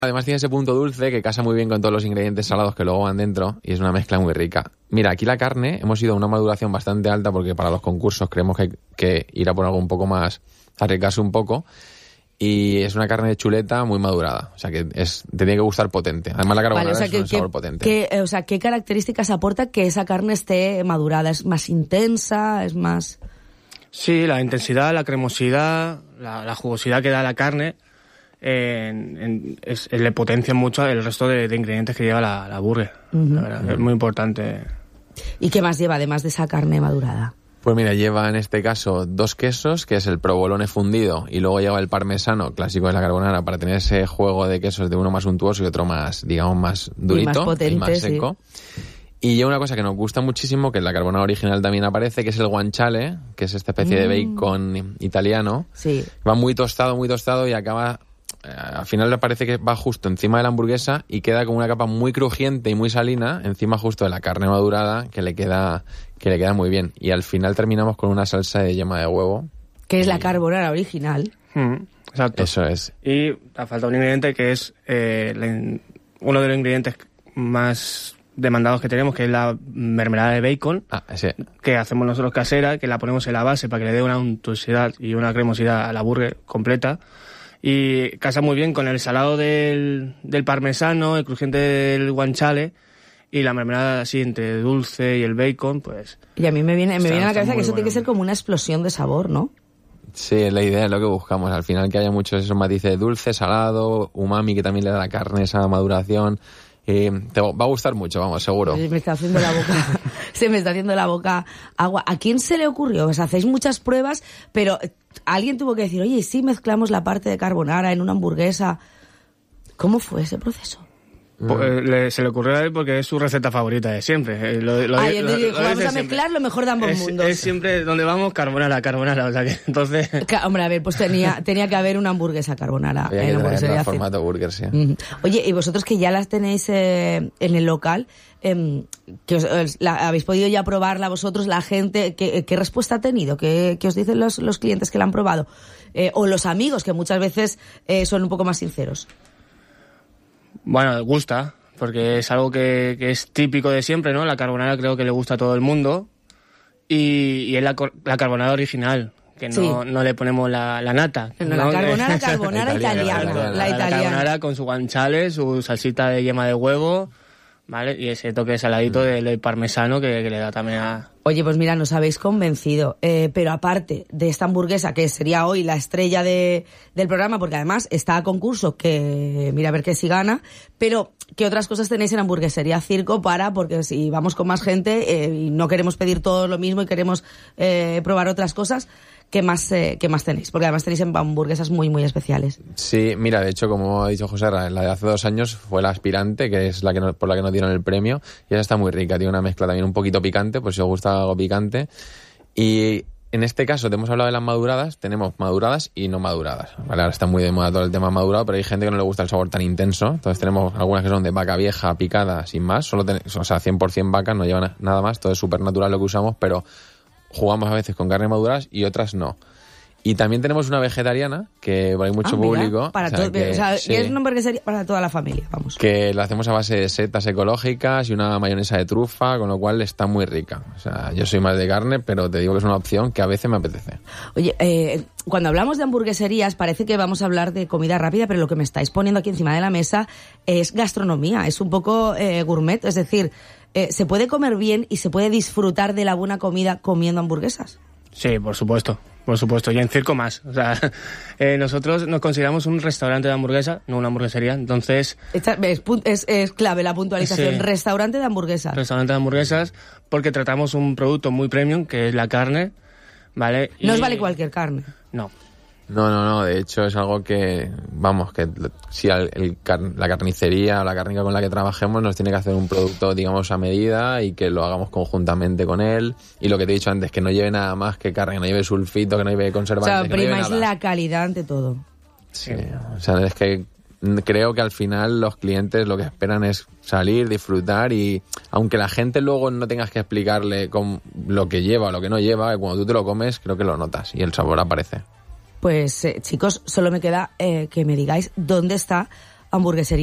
Además tiene ese punto dulce que casa muy bien con todos los ingredientes salados que luego van dentro y es una mezcla muy rica. Mira, aquí la carne hemos ido a una maduración bastante alta porque para los concursos creemos que ir a por algo un poco más, arriesgarse un poco. Y es una carne de chuleta muy madurada. O sea, que te tiene que gustar potente. Además, la carbonara es un sabor potente. ¿Qué características aporta que esa carne esté madurada? ¿Es más intensa? ¿Es más...? Sí, la intensidad, la cremosidad, la jugosidad que da la carne le potencia mucho el resto de ingredientes que lleva la burger. Uh-huh. La verdad, es muy importante. ¿Y qué más lleva, además de esa carne madurada? Pues mira, lleva en este caso 2 quesos, que es el provolone fundido, y luego lleva el parmesano, clásico de la carbonara, para tener ese juego de quesos de uno más untuoso y otro más, digamos, más durito, y más potente, y más seco. Sí. Y lleva una cosa que nos gusta muchísimo, que en la carbonara original también aparece, que es el guanciale, que es esta especie de bacon italiano. Sí. Va muy tostado y acaba... al final le parece que va justo encima de la hamburguesa y queda como una capa muy crujiente y muy salina encima justo de la carne madurada que le queda muy bien. Y al final terminamos con una salsa de yema de huevo. Que es la carbonara original. Exacto. Eso es. Y ha faltado un ingrediente que es uno de los ingredientes más demandados que tenemos, que es la mermelada de bacon. Sí. Que hacemos nosotros casera, que la ponemos en la base para que le dé una untuosidad y una cremosidad a la burger completa. Y casa muy bien con el salado del parmesano, el crujiente del guanciale y la mermelada así entre dulce y el bacon, pues... Y a mí me viene a la cabeza que eso tiene que ser como una explosión de sabor, ¿no? Sí, la idea es lo que buscamos. Al final que haya muchos esos matices de dulce, salado, umami, que también le da a la carne esa maduración. Te va a gustar mucho, vamos, seguro. Se me está haciendo la boca agua. ¿A quién se le ocurrió? Pues hacéis muchas pruebas, pero alguien tuvo que decir, oye, ¿y si mezclamos la parte de carbonara en una hamburguesa? ¿Cómo fue ese proceso? Se le ocurrió a él porque es su receta favorita de siempre. Vamos a mezclar lo mejor de ambos mundos. Es siempre donde vamos, carbonara, o sea que entonces... Hombre, a ver, pues tenía que haber una hamburguesa carbonara. Había que tenerla en formato burger, sí. Oye, y vosotros que ya las tenéis en el local, que habéis podido ya probarla vosotros, la gente, ¿qué respuesta ha tenido? ¿Qué os dicen los clientes que la han probado? O los amigos, que muchas veces son un poco más sinceros. Bueno, gusta, porque es algo que es típico de siempre, ¿no? La carbonara creo que le gusta a todo el mundo y es la carbonara original, que no le ponemos la nata. No, la carbonara italiana. La carbonara con su guanciale, su salsita de yema de huevo, ¿vale? Y ese toque saladito del parmesano que le da también a... Oye, pues mira, nos habéis convencido, pero aparte de esta hamburguesa, que sería hoy la estrella del programa, porque además está a concurso, que mira a ver que si gana, pero ¿qué otras cosas tenéis en Hamburguesería Circo porque si vamos con más gente y no queremos pedir todo lo mismo y queremos probar otras cosas, ¿qué más tenéis? Porque además tenéis hamburguesas muy, muy especiales. Sí, mira, de hecho, como ha dicho José, la de hace 2 años fue la aspirante, que es por la que nos dieron el premio, y esa está muy rica, tiene una mezcla también un poquito picante, pues si os gusta algo picante. Y en este caso te hemos hablado de las maduradas, tenemos maduradas y no maduradas, ¿vale? Ahora está muy de moda todo el tema madurado, pero hay gente que no le gusta el sabor tan intenso, entonces tenemos algunas que son de vaca vieja, picada, sin más, 100% vaca, no llevan nada más, todo es súper natural lo que usamos, pero jugamos a veces con carne maduradas y otras no. Y también tenemos una vegetariana, que hay mucho público. Es una hamburguesería para toda la familia, vamos. Que la hacemos a base de setas ecológicas y una mayonesa de trufa, con lo cual está muy rica. O sea, yo soy más de carne, pero te digo que es una opción que a veces me apetece. Oye, cuando hablamos de hamburgueserías parece que vamos a hablar de comida rápida, pero lo que me estáis poniendo aquí encima de la mesa es gastronomía, es un poco gourmet, es decir, ¿se puede comer bien y se puede disfrutar de la buena comida comiendo hamburguesas? Sí, por supuesto, y en Circo más. O sea, nosotros nos consideramos un restaurante de hamburguesa, no una hamburguesería, entonces... Es clave la puntualización, sí. Restaurante de hamburguesas. Restaurante de hamburguesas, porque tratamos un producto muy premium, que es la carne, ¿vale? No os vale cualquier carne. No. No, de hecho es algo que, vamos, que si la carnicería o la cárnica con la que trabajemos nos tiene que hacer un producto, digamos, a medida y que lo hagamos conjuntamente con él. Y lo que te he dicho antes, que no lleve nada más que carne, que no lleve sulfito, que no lleve conservantes. O sea, primáis la calidad ante todo. Sí, o sea, es que creo que al final los clientes lo que esperan es salir, disfrutar y aunque la gente luego no tengas que explicarle lo que lleva o lo que no lleva, cuando tú te lo comes creo que lo notas y el sabor aparece. Pues chicos, solo me queda que me digáis dónde está hamburguesería.